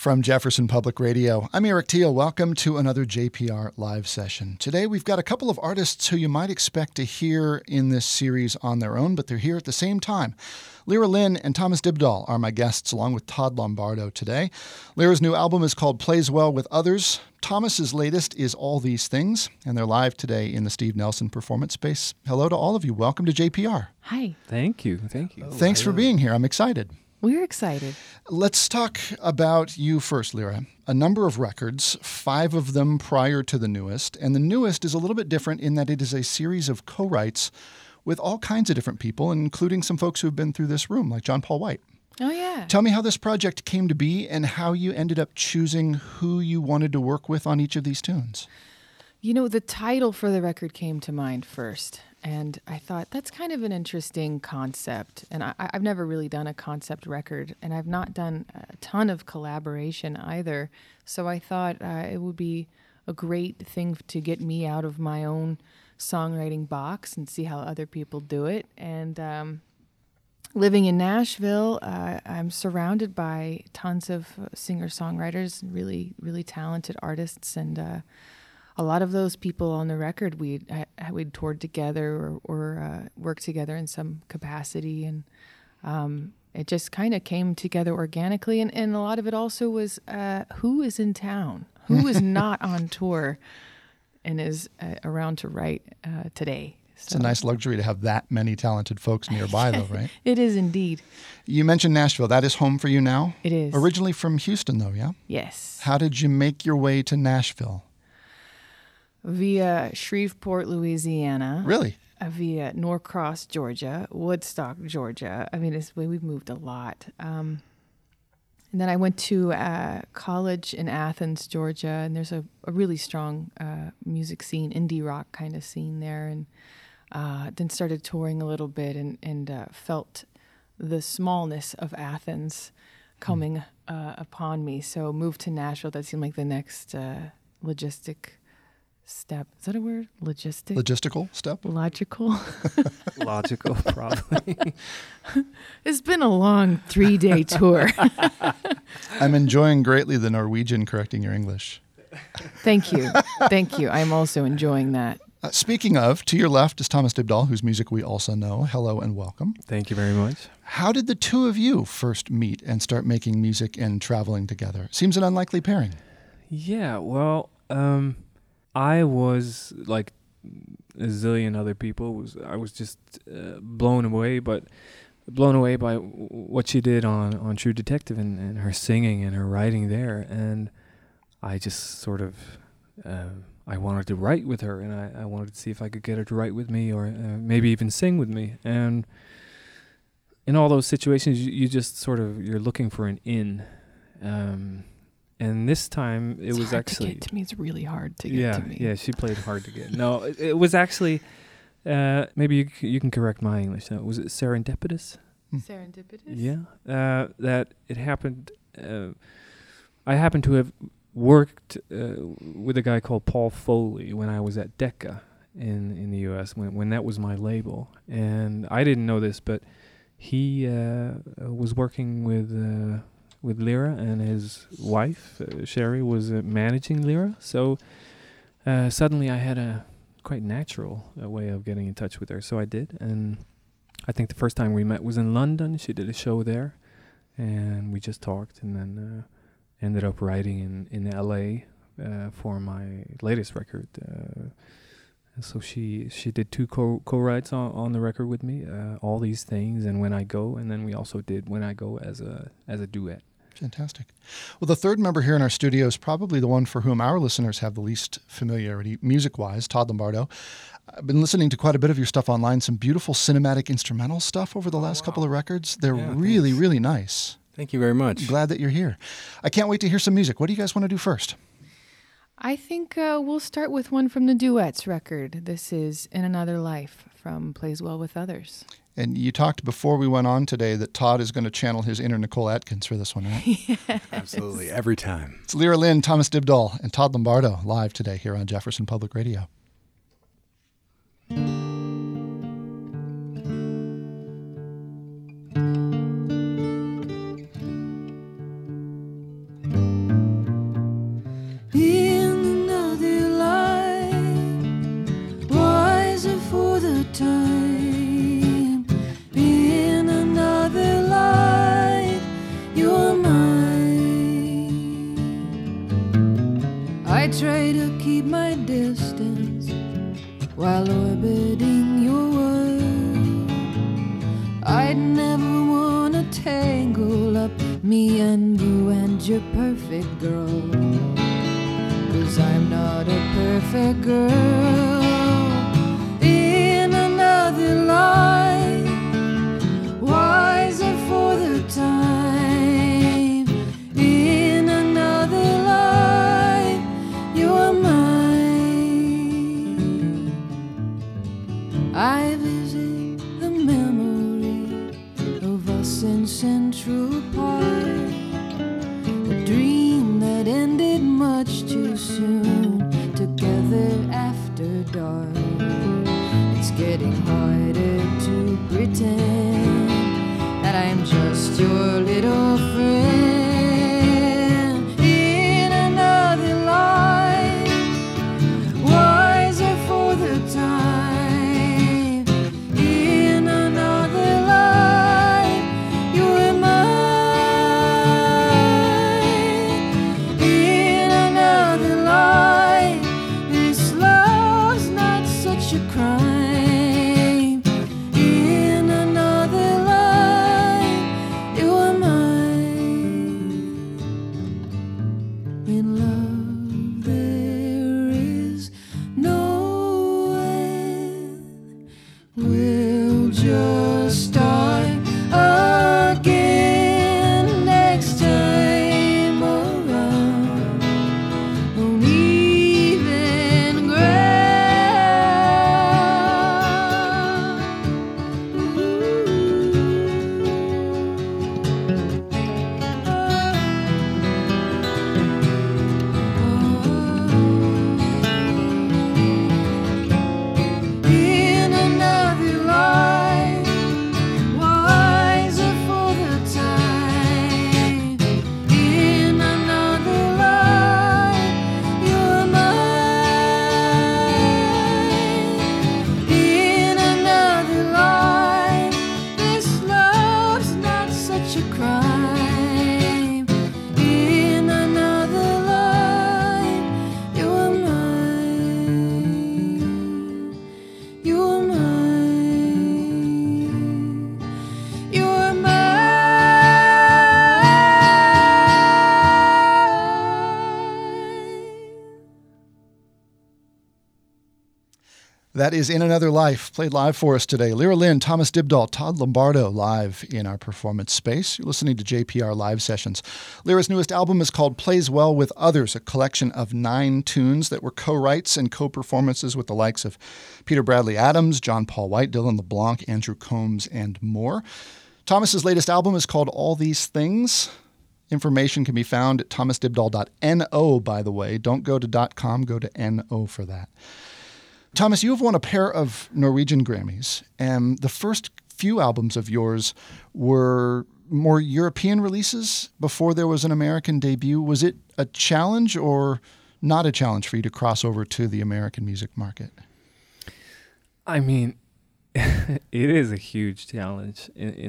From Jefferson Public Radio, I'm Eric Teal. Welcome to another JPR live session. Today we've got a couple of artists who you might expect to hear in this series on their own, but they're here at the same time. Lyra Lynn and Thomas Dibdahl are my guests, along with Todd Lombardo today. Lyra's new album is called Plays Well with Others. Thomas's latest is All These Things, and they're live today in the Steve Nelson Performance Space. Hello to all of you. Welcome to JPR. Hi. Thank you. Thanks for being here. I'm excited. We're excited. Let's talk about you first, Lyra. A number of records, 5 of them prior to the newest, and the newest is a little bit different in that it is a series of co-writes with all kinds of different people, including some folks who have been through this room, like John Paul White. Oh, yeah. Tell me how this project came to be and how you ended up choosing who you wanted to work with on each of these tunes. You know, the title for the record came to mind first, and I thought that's kind of an interesting concept. And I've never really done a concept record, and I've not done a ton of collaboration either. So I thought it would be a great thing to get me out of my own songwriting box and see how other people do it. And living in Nashville, I'm surrounded by tons of singer-songwriters, really, really talented artists, and a lot of those people on the record we'd toured together or worked together in some capacity, and it just kind of came together organically. And a lot of it also was who is in town, who is not on tour, and is around to write today. So. It's a nice luxury to have that many talented folks nearby, though, right? It is indeed. You mentioned Nashville. That is home for you now? It is. Originally from Houston, though, yeah? Yes. How did you make your way to Nashville? Via Shreveport, Louisiana. Really? Via Norcross, Georgia, Woodstock, Georgia. I mean, we've moved a lot. And then I went to college in Athens, Georgia, and there's a really strong music scene, indie rock kind of scene there. And then started touring a little bit and felt the smallness of Athens coming upon me. So moved to Nashville. That seemed like the next logistic step. Is that a word? Logistical step? Logical? Logical, probably. It's been a long 3-day tour. I'm enjoying greatly the Norwegian correcting your English. Thank you. Thank you. I'm also enjoying that. Speaking of, to your left is Thomas Dibdahl, whose music we also know. Hello and welcome. Thank you very much. How did the two of you first meet and start making music and traveling together? Seems an unlikely pairing. Yeah, well, I was like a zillion other people. I was just blown away by what she did on True Detective and her singing and her writing there. And I just sort of I wanted to write with her, and I wanted to see if I could get her to write with me or maybe even sing with me. And in all those situations, you just sort of you're looking for an in. And this time it was actually... to get to me. It's really hard to get to me. Yeah, she played hard to get. No, it was actually... maybe you can correct my English. Was it serendipitous? Serendipitous? Yeah. That it happened... I happened to have worked with a guy called Paul Foley when I was at Decca in the U.S., when that was my label. And I didn't know this, but he was working with Lyra, and his wife, Sherry, was managing Lyra. So suddenly I had a quite natural way of getting in touch with her. So I did. And I think the first time we met was in London. She did a show there, and we just talked, and then ended up writing in L.A. For my latest record. So she did 2 co-writes on the record with me, All These Things and When I Go, and then we also did When I Go as a duet. Fantastic. Well, the third member here in our studio is probably the one for whom our listeners have the least familiarity, music-wise, Todd Lombardo. I've been listening to quite a bit of your stuff online, some beautiful cinematic instrumental stuff over the last couple of records. They're really, really nice. Thank you very much. Glad that you're here. I can't wait to hear some music. What do you guys want to do first? I think we'll start with one from the Duets record. This is In Another Life from Plays Well with Others. And you talked before we went on today that Todd is going to channel his inner Nicole Atkins for this one, right? Yes. Absolutely, every time. It's Lyra Lynn, Thomas Dibdahl, and Todd Lombardo live today here on Jefferson Public Radio. I try to keep my distance while orbiting your world. I'd never wanna tangle up me and you and your perfect girl, 'cause I'm not a perfect girl. In another life, wiser for the time, in another life, you are mine. I visit the memory of us in Central Park, a dream that ended much too soon, together after dark. It's getting harder to pretend that I'm just your little friend. In another life, wiser for the time, in another life, you are mine. In another life, this love's not such a crime. In another life, you are mine. In love there is no end. We'll just start again next time around on even in another life, wiser for the time, in another life, you're mine. In another life, this love's not such a crime. In another life, you're mine. You're mine. You're mine. That is In Another Life, played live for us today. Lyra Lynn, Thomas Dibdahl, Todd Lombardo live in our performance space. You're listening to JPR Live Sessions. Lyra's newest album is called Plays Well with Others, a collection of 9 tunes that were co-writes and co-performances with the likes of Peter Bradley Adams, John Paul White, Dylan LeBlanc, Andrew Combs, and more. Thomas's latest album is called All These Things. Information can be found at thomasdibdahl.no, by the way. Don't go to .com, go to .no for that. Thomas, you have won a pair of Norwegian Grammys, and the first few albums of yours were more European releases before there was an American debut. Was it a challenge or not a challenge for you to cross over to the American music market? I mean, it is a huge challenge.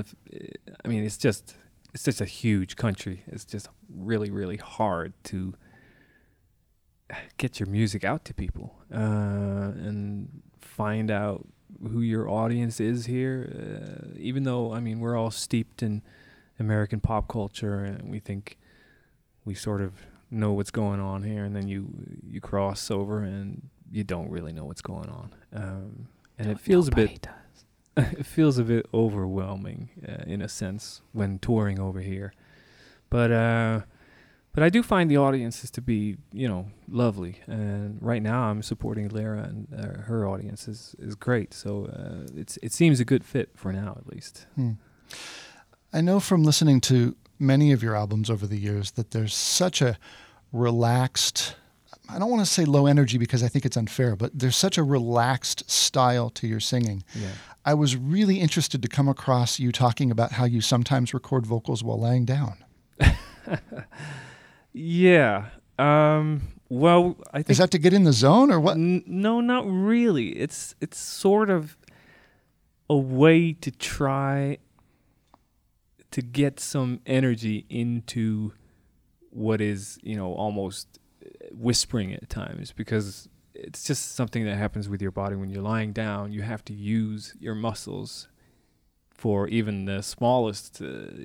It's just a huge country. It's just really, really hard to get your music out to people and find out who your audience is here. Even though, we're all steeped in American pop culture and we think we sort of know what's going on here, and then you cross over and you don't really know what's going on. And it feels it feels a bit overwhelming in a sense when touring over here. But I do find the audiences to be, lovely. And right now I'm supporting Lyra, and her audience is great. So it seems a good fit for now, at least. I know from listening to many of your albums over the years that there's such a relaxed, I don't want to say low energy because I think it's unfair, but there's such a relaxed style to your singing. Yeah. I was really interested to come across you talking about how you sometimes record vocals while laying down. Yeah. Well, I think... Is that to get in the zone or what? No, not really. It's sort of a way to try to get some energy into what is, almost whispering at times, because it's just something that happens with your body when you're lying down. You have to use your muscles for even the smallest,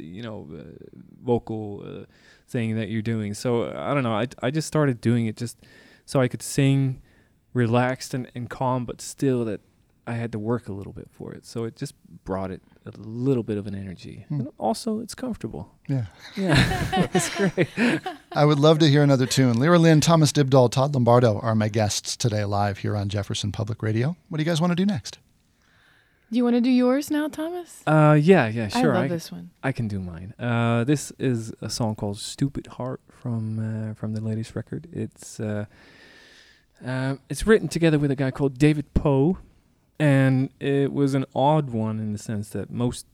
vocal thing that you're doing. So I don't know. I just started doing it just so I could sing relaxed and calm, but still that I had to work a little bit for it. So it just brought it a little bit of an energy. And also, it's comfortable. Yeah. Yeah, it's great. I would love to hear another tune. Lyra Lynn, Thomas Dibdahl, Todd Lombardo are my guests today live here on Jefferson Public Radio. What do you guys want to do next? Do you want to do yours now, Thomas? Yeah, sure. I love this one. I can do mine. This is a song called "Stupid Heart" from the latest record. It's written together with a guy called David Poe, and it was an odd one in the sense that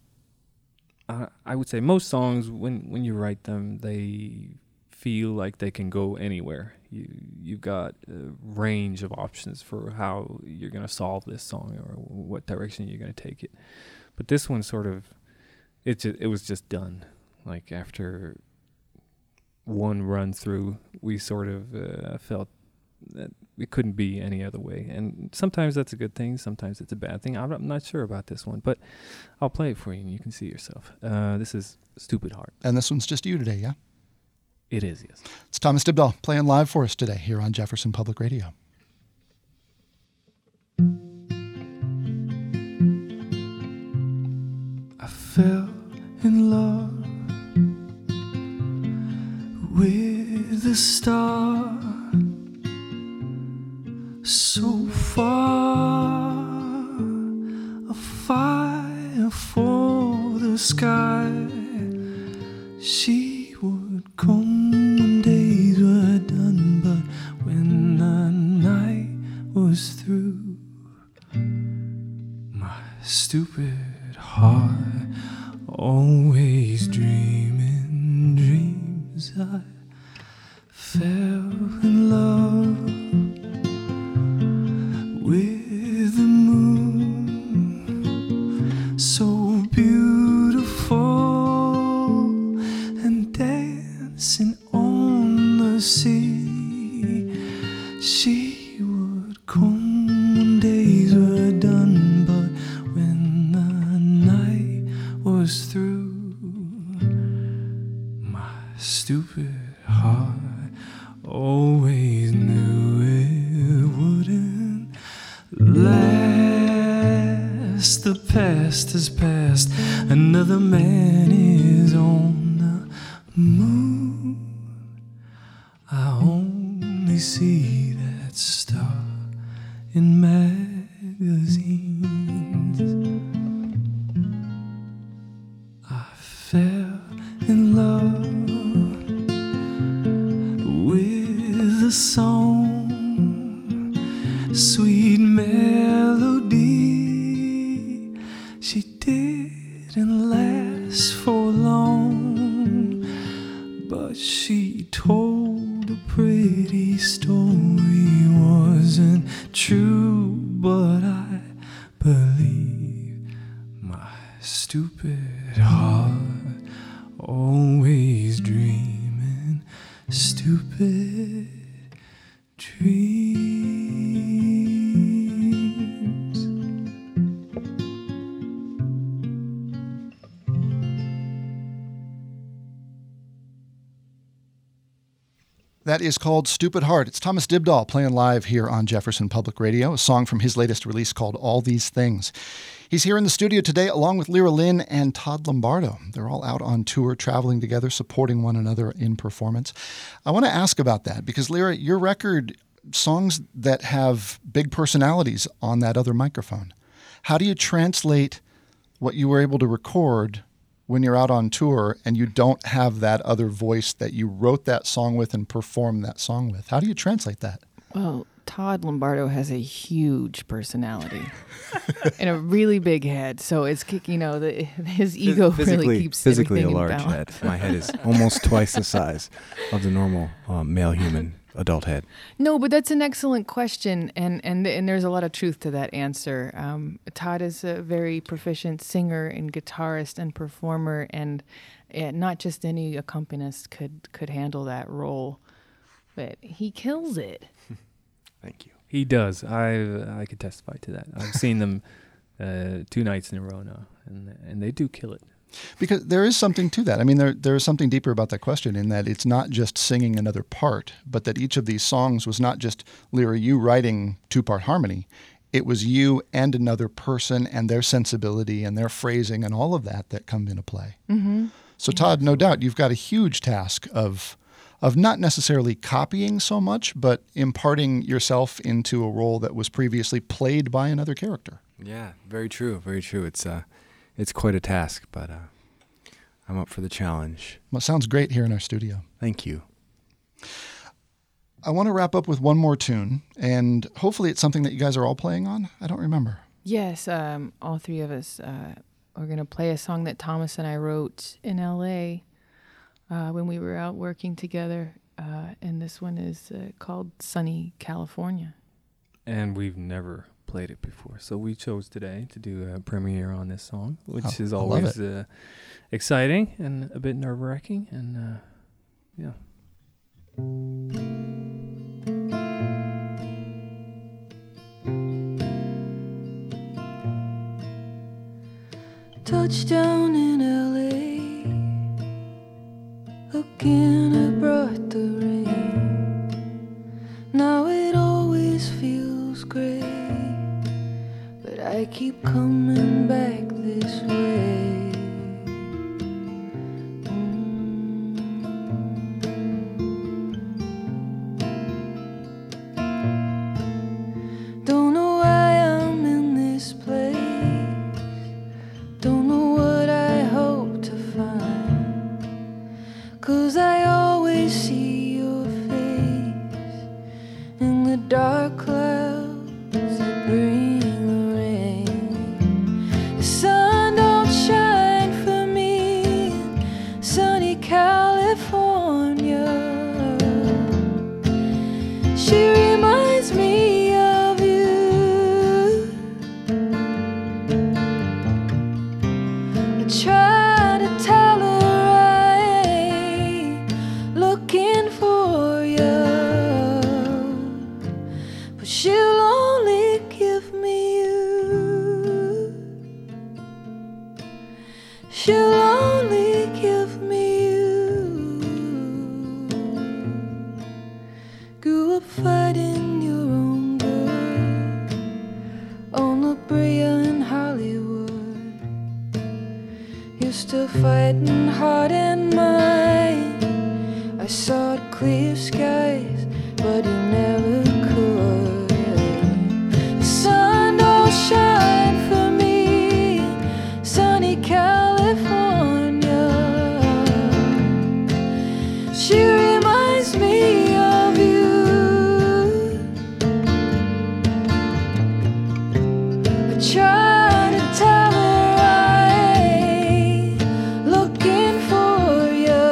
I would say most songs, when you write them, they feel like they can go anywhere. You've got a range of options for how you're going to solve this song or what direction you're going to take it. But this one sort of, it was just done. Like after one run through, we sort of felt that it couldn't be any other way. And sometimes that's a good thing, sometimes it's a bad thing. I'm not sure about this one, but I'll play it for you and you can see yourself. This is Stupid Heart. And this one's just you today, yeah? It is, yes. It's Thomas Dibdahl playing live for us today here on Jefferson Public Radio. I fell in love with a star so far, a fire for the sky. She would come when days were done, but when the night was through, my stupid heart always dreaming dreams. I fell in love with the moon, so beautiful, and dancing on the sea. She would come when days were done, but when the night was through, my stupid heart always knew it wouldn't last. The past has passed, another man is on the moon. I only see that star in magazines. I fell in love with a song, sweet melody. She didn't last for long, but she told a pretty story. Wasn't true, but I believe my stupid heart always dreaming stupid dreams. That is called Stupid Heart. It's Thomas Dibdahl playing live here on Jefferson Public Radio, a song from his latest release called All These Things. He's here in the studio today along with Lyra Lynn and Todd Lombardo. They're all out on tour, traveling together, supporting one another in performance. I want to ask about that because, Lyra, your record, songs that have big personalities on that other microphone. How do you translate what you were able to record when you're out on tour and you don't have that other voice that you wrote that song with and performed that song with? How do you translate that? Well, Todd Lombardo has a huge personality and a really big head. So it's, his ego really keeps physically a everything in large balance. head. My head is almost twice the size of the normal male human adult head. No, but that's an excellent question, and there's a lot of truth to that answer. Todd is a very proficient singer and guitarist and performer, and not just any accompanist could handle that role but he kills it. Thank you. He does. I could testify to that. I've seen them 2 nights in a row now, and they do kill it. Because there is something to that. I mean, there is something deeper about that question in that it's not just singing another part, but that each of these songs was not just, Lyra, you writing 2-part harmony. It was you and another person and their sensibility and their phrasing and all of that come into play. Mm-hmm. So Todd, no doubt you've got a huge task of not necessarily copying so much, but imparting yourself into a role that was previously played by another character. Yeah, very true. Very true. It's quite a task, but I'm up for the challenge. Well, it sounds great here in our studio. Thank you. I want to wrap up with one more tune, and hopefully it's something that you guys are all playing on. I don't remember. Yes, all 3 of us are going to play a song that Thomas and I wrote in L.A. When we were out working together, and this one is called Sunny California. And we've never played it before, so we chose today to do a premiere on this song, which is always exciting and a bit nerve-wracking, and yeah. Touchdown in LA, again I brought the rain. Now it always feels great, but I keep coming back this way. Don't know why I'm in this place, don't know what I hope to find, 'cause I always see your face in the dark clouds that bring the rain. The sun don't shine for me in sunny California. She reminds me of you. I try to tell her I ain't looking for you, but she'll only give me you. She'll only give me you. Grew up fighting your own good on La Brea in Hollywood. You're still fighting hard and mine. I sought clear skies, but you never could. The sun don't shine for me in sunny California. She reminds me of you. I try to tell her I ain't looking for you,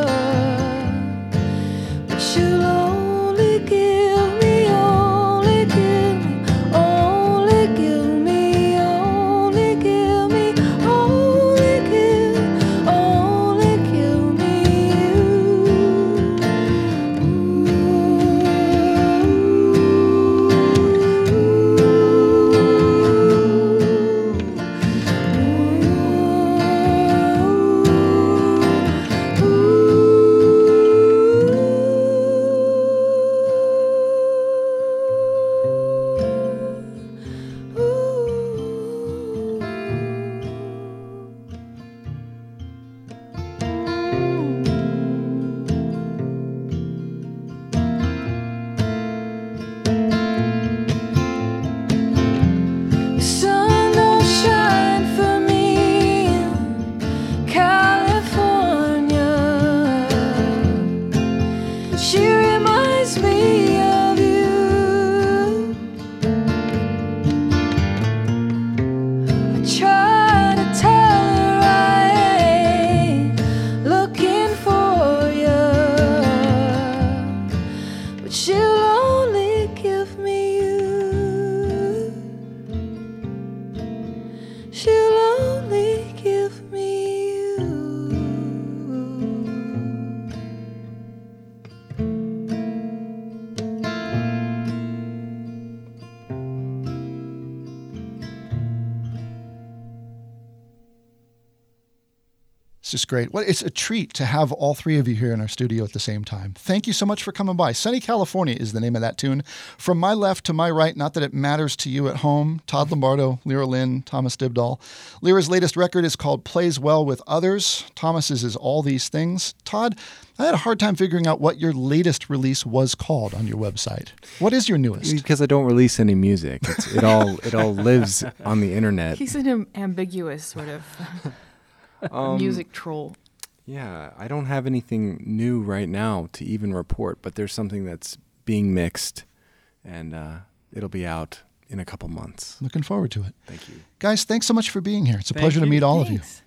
but she'll only give me, only give me, only give me, only give me, only give me The sun don't shine for me in California. She reminds me of you. I try to tell her I ain't looking for you, but she'll only give me you. She'll only give me you. just great. Well, it's a treat to have all three of you here in our studio at the same time. Thank you so much for coming by. Sunny California is the name of that tune. From my left to my right, not that it matters to you at home, Todd Lombardo, Lyra Lynn, Thomas Dibdahl. Lyra's latest record is called Plays Well with Others. Thomas's is All These Things. Todd, I had a hard time figuring out what your latest release was called on your website. What is your newest? Because I don't release any music. It all lives on the internet. He's an ambiguous sort of music troll. Yeah, I don't have anything new right now to even report, but there's something that's being mixed, and it'll be out in a couple months. Looking forward to it. Thank you. Guys, thanks so much for being here. It's a Thank pleasure to you. meet all of you. Thanks.